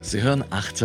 Sie hören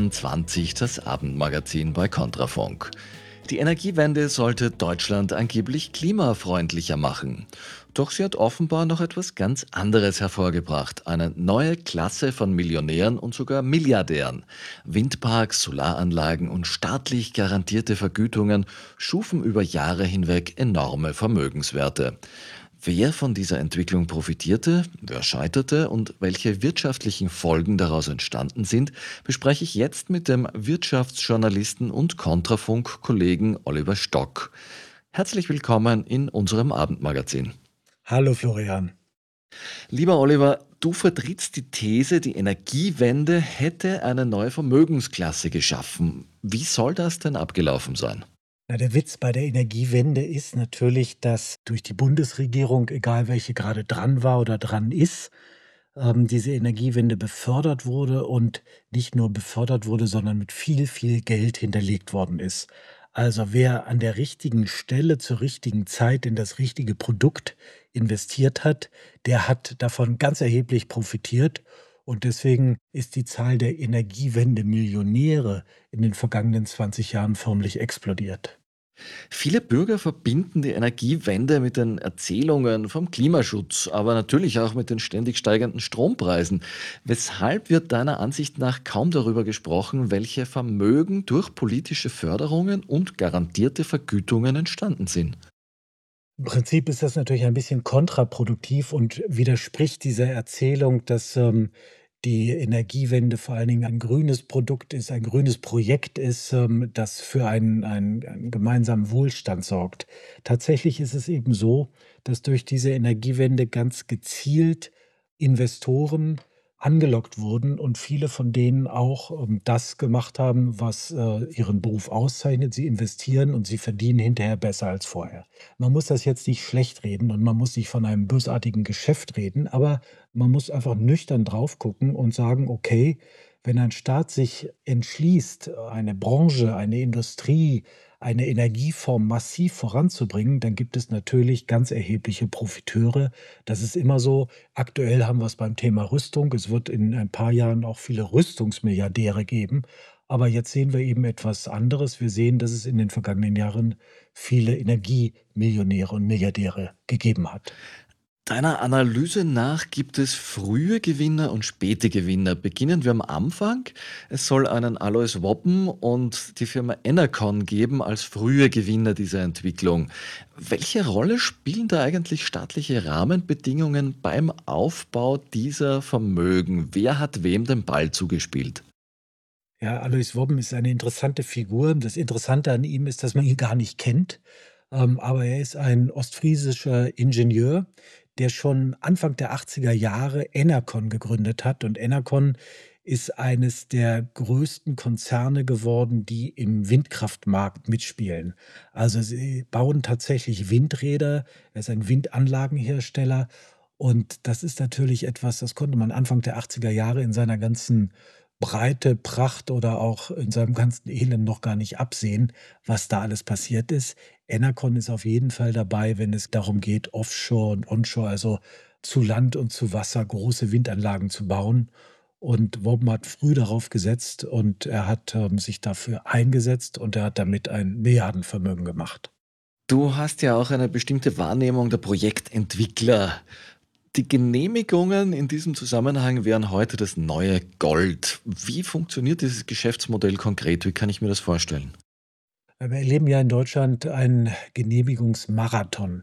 1820, das Abendmagazin bei Kontrafunk. Die Energiewende sollte Deutschland angeblich klimafreundlicher machen. Doch sie hat offenbar noch etwas ganz anderes hervorgebracht. Eine neue Klasse von Millionären und sogar Milliardären. Windparks, Solaranlagen und staatlich garantierte Vergütungen schufen über Jahre hinweg enorme Vermögenswerte. Wer von dieser Entwicklung profitierte, wer scheiterte und welche wirtschaftlichen Folgen daraus entstanden sind, bespreche ich jetzt mit dem Wirtschaftsjournalisten und Kontrafunk-Kollegen Oliver Stock. Herzlich willkommen in unserem Abendmagazin. Hallo Florian. Lieber Oliver, du vertrittst die These, die Energiewende hätte eine neue Vermögensklasse geschaffen. Wie soll das denn abgelaufen sein? Na, der Witz bei der Energiewende ist natürlich, dass durch die Bundesregierung, egal welche gerade dran war oder dran ist, diese Energiewende befördert wurde und nicht nur befördert wurde, sondern mit viel, viel Geld hinterlegt worden ist. Also wer an der richtigen Stelle zur richtigen Zeit in das richtige Produkt investiert hat, der hat davon ganz erheblich profitiert. Und deswegen ist die Zahl der Energiewende-Millionäre in den vergangenen 20 Jahren förmlich explodiert. Viele Bürger verbinden die Energiewende mit den Erzählungen vom Klimaschutz, aber natürlich auch mit den ständig steigenden Strompreisen. Weshalb wird deiner Ansicht nach kaum darüber gesprochen, welche Vermögen durch politische Förderungen und garantierte Vergütungen entstanden sind? Im Prinzip ist das natürlich ein bisschen kontraproduktiv und widerspricht dieser Erzählung, dass, die Energiewende vor allen Dingen ein grünes Produkt ist, ein grünes Projekt ist, das für einen gemeinsamen Wohlstand sorgt. Tatsächlich ist es eben so, dass durch diese Energiewende ganz gezielt Investoren angelockt wurden und viele von denen auch, das gemacht haben, was, ihren Beruf auszeichnet. Sie investieren und sie verdienen hinterher besser als vorher. Man muss das jetzt nicht schlecht reden und man muss nicht von einem bösartigen Geschäft reden, aber man muss einfach nüchtern drauf gucken und sagen: „Okay, wenn ein Staat sich entschließt, eine Branche, eine Industrie, eine Energieform massiv voranzubringen, dann gibt es natürlich ganz erhebliche Profiteure. Das ist immer so. Aktuell haben wir es beim Thema Rüstung. Es wird in ein paar Jahren auch viele Rüstungsmilliardäre geben. Aber jetzt sehen wir eben etwas anderes. Wir sehen, dass es in den vergangenen Jahren viele Energiemillionäre und Milliardäre gegeben hat. Deiner Analyse nach gibt es frühe Gewinner und späte Gewinner. Beginnen wir am Anfang. Es soll einen Alois Wobben und die Firma Enercon geben als frühe Gewinner dieser Entwicklung. Welche Rolle spielen da eigentlich staatliche Rahmenbedingungen beim Aufbau dieser Vermögen? Wer hat wem den Ball zugespielt? Ja, Alois Wobben ist eine interessante Figur. Das Interessante an ihm ist, dass man ihn gar nicht kennt. Aber er ist ein ostfriesischer Ingenieur, der schon Anfang der 80er Jahre Enercon gegründet hat. Und Enercon ist eines der größten Konzerne geworden, die im Windkraftmarkt mitspielen. Also sie bauen tatsächlich Windräder. Er ist ein Windanlagenhersteller. Und das ist natürlich etwas, das konnte man Anfang der 80er Jahre in seiner ganzen Breite, Pracht oder auch in seinem ganzen Elend noch gar nicht absehen, was da alles passiert ist. Enercon ist auf jeden Fall dabei, wenn es darum geht, Offshore und Onshore, also zu Land und zu Wasser große Windanlagen zu bauen. Und Wobben hat früh darauf gesetzt und er hat, sich dafür eingesetzt und er hat damit ein Milliardenvermögen gemacht. Du hast ja auch eine bestimmte Wahrnehmung der Projektentwickler. Die Genehmigungen in diesem Zusammenhang wären heute das neue Gold. Wie funktioniert dieses Geschäftsmodell konkret? Wie kann ich mir das vorstellen? Wir erleben ja in Deutschland einen Genehmigungsmarathon.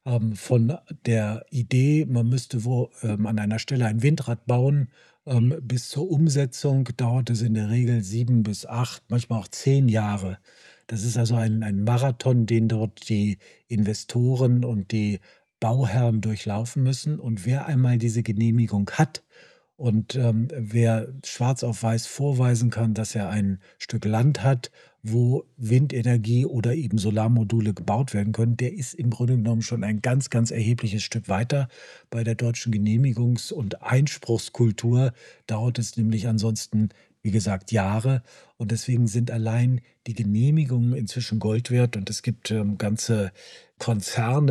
Von der Idee, man müsste an einer Stelle ein Windrad bauen, bis zur Umsetzung dauert es in der Regel 7 bis 8, manchmal auch 10 Jahre. Das ist also ein Marathon, den dort die Investoren und die Bauherren durchlaufen müssen. Und wer einmal diese Genehmigung hat und, wer schwarz auf weiß vorweisen kann, dass er ein Stück Land hat, wo Windenergie oder eben Solarmodule gebaut werden können, der ist im Grunde genommen schon ein ganz, ganz erhebliches Stück weiter. Bei der deutschen Genehmigungs- und Einspruchskultur dauert es nämlich ansonsten, wie gesagt, Jahre. Und deswegen sind allein die Genehmigungen inzwischen Gold wert und es gibt, ganze Konzerne,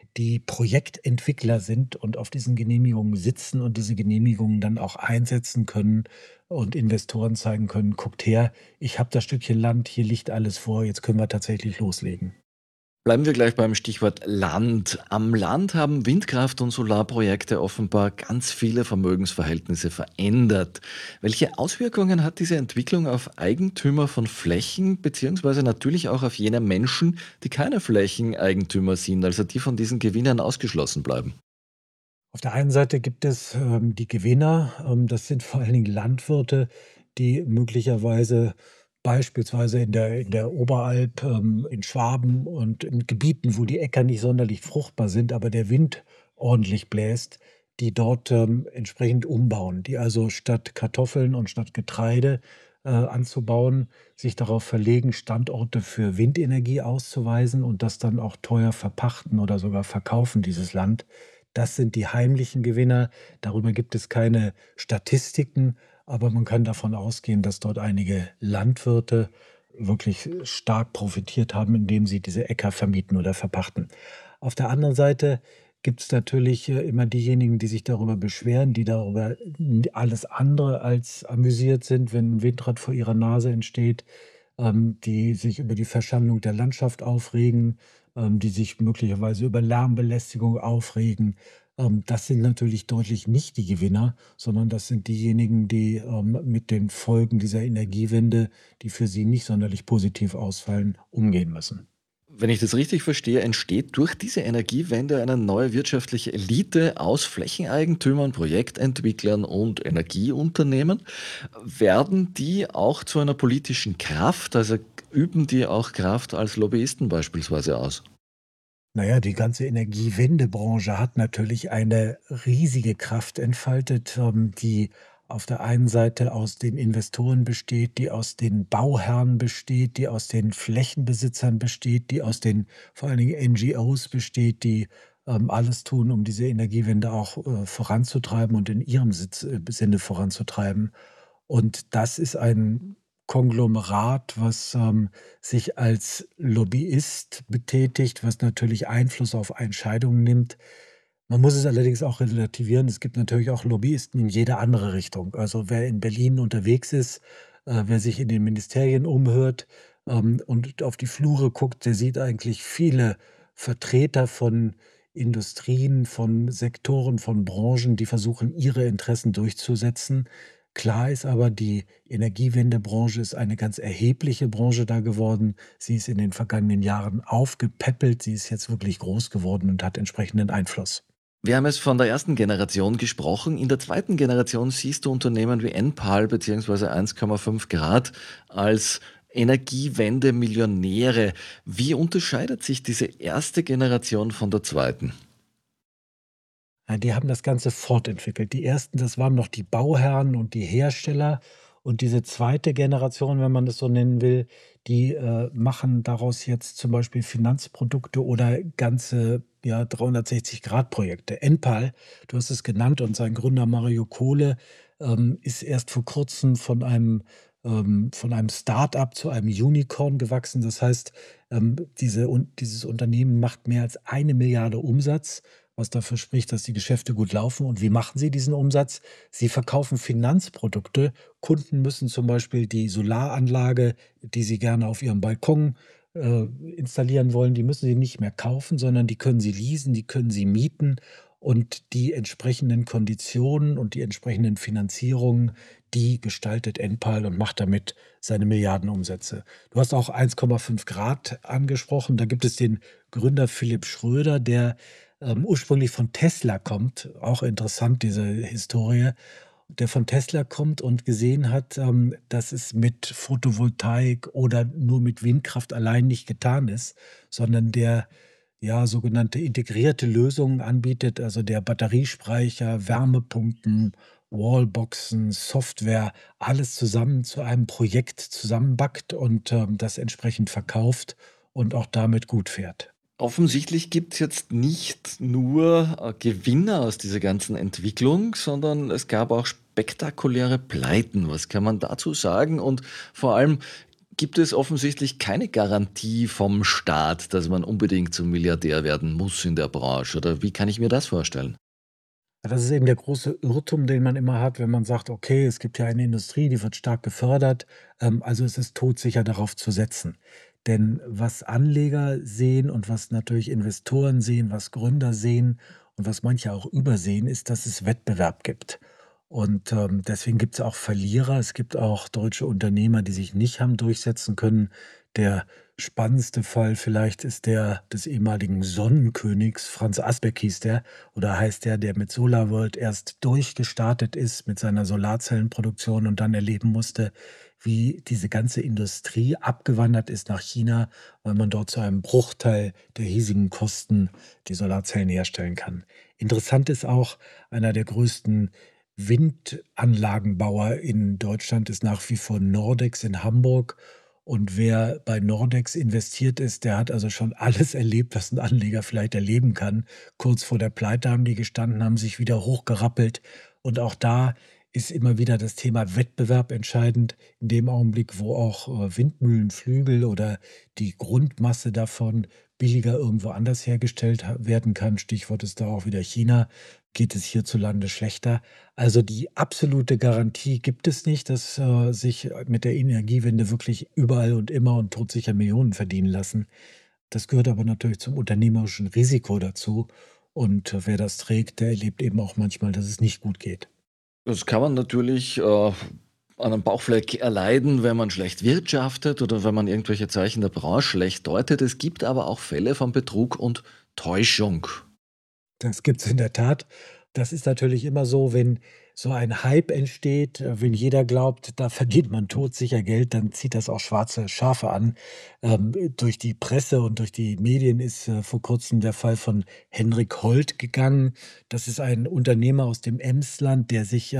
die Projektentwickler sind und auf diesen Genehmigungen sitzen und diese Genehmigungen dann auch einsetzen können und Investoren zeigen können: „Guckt her, ich habe das Stückchen Land, hier liegt alles vor, jetzt können wir tatsächlich loslegen.“ Bleiben wir gleich beim Stichwort Land. Am Land haben Windkraft- und Solarprojekte offenbar ganz viele Vermögensverhältnisse verändert. Welche Auswirkungen hat diese Entwicklung auf Eigentümer von Flächen, beziehungsweise natürlich auch auf jene Menschen, die keine Flächeneigentümer sind, also die von diesen Gewinnern ausgeschlossen bleiben? Auf der einen Seite gibt es, die Gewinner, das sind vor allen Dingen Landwirte, die möglicherweise beispielsweise in der Oberalp, in Schwaben und in Gebieten, wo die Äcker nicht sonderlich fruchtbar sind, aber der Wind ordentlich bläst, die dort, entsprechend umbauen, die also statt Kartoffeln und statt Getreide, anzubauen, sich darauf verlegen, Standorte für Windenergie auszuweisen und das dann auch teuer verpachten oder sogar verkaufen, dieses Land. Das sind die heimlichen Gewinner. Darüber gibt es keine Statistiken, aber man kann davon ausgehen, dass dort einige Landwirte wirklich stark profitiert haben, indem sie diese Äcker vermieten oder verpachten. Auf der anderen Seite gibt es natürlich, immer diejenigen, die sich darüber beschweren, die darüber alles andere als amüsiert sind, wenn 'n Windrad vor ihrer Nase entsteht, die sich über die Verschandung der Landschaft aufregen, die sich möglicherweise über Lärmbelästigung aufregen. Das sind natürlich deutlich nicht die Gewinner, sondern das sind diejenigen, die, mit den Folgen dieser Energiewende, die für sie nicht sonderlich positiv ausfallen, umgehen müssen. Wenn ich das richtig verstehe, entsteht durch diese Energiewende eine neue wirtschaftliche Elite aus Flächeneigentümern, Projektentwicklern und Energieunternehmen. Werden die auch zu einer politischen Kraft, also üben die auch Kraft als Lobbyisten beispielsweise aus? Na ja, die ganze Energiewendebranche hat natürlich eine riesige Kraft entfaltet, die auf der einen Seite aus den Investoren besteht, die aus den Bauherren besteht, die aus den Flächenbesitzern besteht, die aus den vor allen Dingen NGOs besteht, die, alles tun, um diese Energiewende auch, voranzutreiben und in ihrem Sinne voranzutreiben. Und das ist ein Konglomerat, was, sich als Lobbyist betätigt, was natürlich Einfluss auf Entscheidungen nimmt. Man muss es allerdings auch relativieren. Es gibt natürlich auch Lobbyisten in jede andere Richtung. Also, wer in Berlin unterwegs ist, wer sich in den Ministerien umhört, und auf die Flure guckt, der sieht eigentlich viele Vertreter von Industrien, von Sektoren, von Branchen, die versuchen, ihre Interessen durchzusetzen. Klar ist aber, die Energiewendebranche ist eine ganz erhebliche Branche da geworden. Sie ist in den vergangenen Jahren aufgepäppelt. Sie ist jetzt wirklich groß geworden und hat entsprechenden Einfluss. Wir haben es von der ersten Generation gesprochen. In der zweiten Generation siehst du Unternehmen wie Enpal bzw. 1,5 Grad als Energiewende-Millionäre. Wie unterscheidet sich diese erste Generation von der zweiten? Ja, die haben das Ganze fortentwickelt. Die ersten, das waren noch die Bauherren und die Hersteller. Und diese zweite Generation, wenn man das so nennen will, die, machen daraus jetzt zum Beispiel Finanzprodukte oder ganze, ja, 360-Grad-Projekte. Enpal, du hast es genannt, und sein Gründer Mario Kohle, ist erst vor Kurzem von einem Start-up zu einem Unicorn gewachsen. Das heißt, dieses Unternehmen macht mehr als 1 Milliarde Umsatz, was dafür spricht, dass die Geschäfte gut laufen. Und wie machen sie diesen Umsatz? Sie verkaufen Finanzprodukte. Kunden müssen zum Beispiel die Solaranlage, die sie gerne auf ihrem Balkon installieren wollen, die müssen sie nicht mehr kaufen, sondern die können sie leasen, die können sie mieten, und die entsprechenden Konditionen und die entsprechenden Finanzierungen, die gestaltet Enpal und macht damit seine Milliardenumsätze. Du hast auch 1,5 Grad angesprochen. Da gibt es den Gründer Philipp Schröder, der ursprünglich von Tesla kommt, auch interessant, diese Historie, der von Tesla kommt und gesehen hat, dass es mit Photovoltaik oder nur mit Windkraft allein nicht getan ist, sondern der, ja, sogenannte integrierte Lösungen anbietet, also der Batteriespeicher, Wärmepumpen, Wallboxen, Software, alles zusammen zu einem Projekt zusammenbackt und, das entsprechend verkauft und auch damit gut fährt. Offensichtlich gibt es jetzt nicht nur Gewinner aus dieser ganzen Entwicklung, sondern es gab auch spektakuläre Pleiten. Was kann man dazu sagen? Und vor allem, gibt es offensichtlich keine Garantie vom Staat, dass man unbedingt zum Milliardär werden muss in der Branche. Oder wie kann ich mir das vorstellen? Ja, das ist eben der große Irrtum, den man immer hat, wenn man sagt: „Okay, es gibt ja eine Industrie, die wird stark gefördert, also es ist todsicher, darauf zu setzen.“ Denn was Anleger sehen und was natürlich Investoren sehen, was Gründer sehen und was manche auch übersehen, ist, dass es Wettbewerb gibt. Und, deswegen gibt es auch Verlierer. Es gibt auch deutsche Unternehmer, die sich nicht haben durchsetzen können. Der spannendste Fall vielleicht ist der des ehemaligen Sonnenkönigs, Franz Asbeck hieß der oder heißt der, der mit SolarWorld erst durchgestartet ist mit seiner Solarzellenproduktion und dann erleben musste, wie diese ganze Industrie abgewandert ist nach China, weil man dort zu einem Bruchteil der hiesigen Kosten die Solarzellen herstellen kann. Interessant ist auch, einer der größten Windanlagenbauer in Deutschland ist nach wie vor Nordex in Hamburg. Und wer bei Nordex investiert ist, der hat also schon alles erlebt, was ein Anleger vielleicht erleben kann. Kurz vor der Pleite haben die gestanden, haben sich wieder hochgerappelt. Und auch da ist immer wieder das Thema Wettbewerb entscheidend. In dem Augenblick, wo auch Windmühlenflügel oder die Grundmasse davon billiger irgendwo anders hergestellt werden kann, Stichwort ist da auch wieder China, geht es hierzulande schlechter. Also die absolute Garantie gibt es nicht, dass sich mit der Energiewende wirklich überall und immer und todsicher Millionen verdienen lassen. Das gehört aber natürlich zum unternehmerischen Risiko dazu. Und wer das trägt, der erlebt eben auch manchmal, dass es nicht gut geht. Das kann man natürlich, an 'nem Bauchfleck erleiden, wenn man schlecht wirtschaftet oder wenn man irgendwelche Zeichen der Branche schlecht deutet. Es gibt aber auch Fälle von Betrug und Täuschung. Das gibt's in der Tat. Das ist natürlich immer so, wenn so ein Hype entsteht, wenn jeder glaubt, da verdient man todsicher Geld, dann zieht das auch schwarze Schafe an. Durch die Presse und durch die Medien ist, vor Kurzem der Fall von Henrik Holt gegangen. Das ist ein Unternehmer aus dem Emsland, der sich,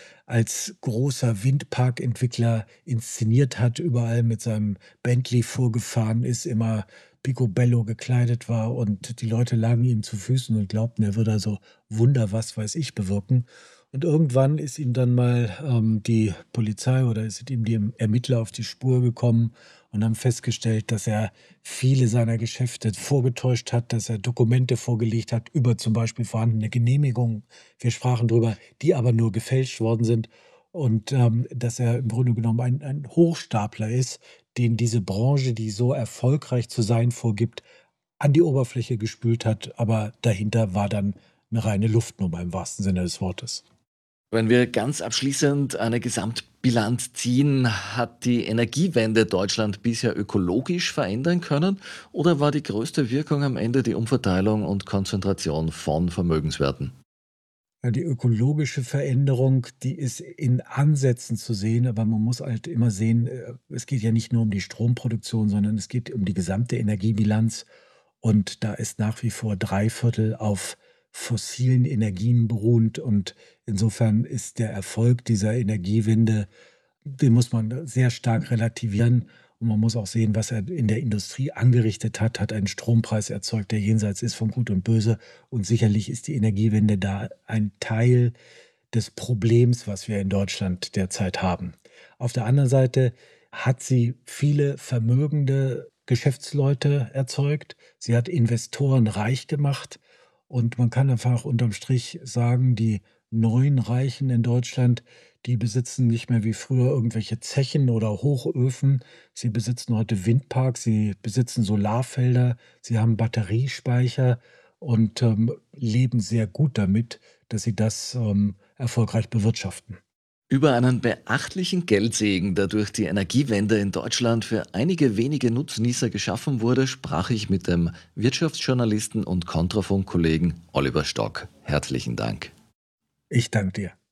als großer Windparkentwickler inszeniert hat, überall mit seinem Bentley vorgefahren ist, immer picobello gekleidet war und die Leute lagen ihm zu Füßen und glaubten, er würde also Wunder was weiß ich bewirken. Und irgendwann ist ihm dann mal, die Polizei oder sind ihm die Ermittler auf die Spur gekommen und haben festgestellt, dass er viele seiner Geschäfte vorgetäuscht hat, dass er Dokumente vorgelegt hat über zum Beispiel vorhandene Genehmigungen. Wir sprachen drüber, die aber nur gefälscht worden sind und, dass er im Grunde genommen ein Hochstapler ist, den diese Branche, die so erfolgreich zu sein vorgibt, an die Oberfläche gespült hat, aber dahinter war dann 'ne reine Luftnummer im wahrsten Sinne des Wortes. Wenn wir ganz abschließend eine Gesamtbilanz ziehen, hat die Energiewende Deutschland bisher ökologisch verändern können oder war die größte Wirkung am Ende die Umverteilung und Konzentration von Vermögenswerten? Ja, die ökologische Veränderung, die ist in Ansätzen zu sehen, aber man muss halt immer sehen, es geht ja nicht nur um die Stromproduktion, sondern es geht um die gesamte Energiebilanz. Und da ist nach wie vor 3/4 auf fossilen Energien beruhend. Und insofern ist der Erfolg dieser Energiewende, den muss man sehr stark relativieren. Und man muss auch sehen, was er in der Industrie angerichtet hat, hat einen Strompreis erzeugt, der jenseits ist von Gut und Böse. Und sicherlich ist die Energiewende da ein Teil des Problems, was wir in Deutschland derzeit haben. Auf der anderen Seite hat sie viele vermögende Geschäftsleute erzeugt. Sie hat Investoren reich gemacht. Und man kann einfach unterm Strich sagen, die neuen Reichen in Deutschland, die besitzen nicht mehr wie früher irgendwelche Zechen oder Hochöfen. Sie besitzen heute Windparks, sie besitzen Solarfelder, sie haben Batteriespeicher und, leben sehr gut damit, dass sie das, erfolgreich bewirtschaften. Über einen beachtlichen Geldsegen, der durch die Energiewende in Deutschland für einige wenige Nutznießer geschaffen wurde, sprach ich mit dem Wirtschaftsjournalisten und Kontrafunk-Kollegen Oliver Stock. Herzlichen Dank. Ich danke dir.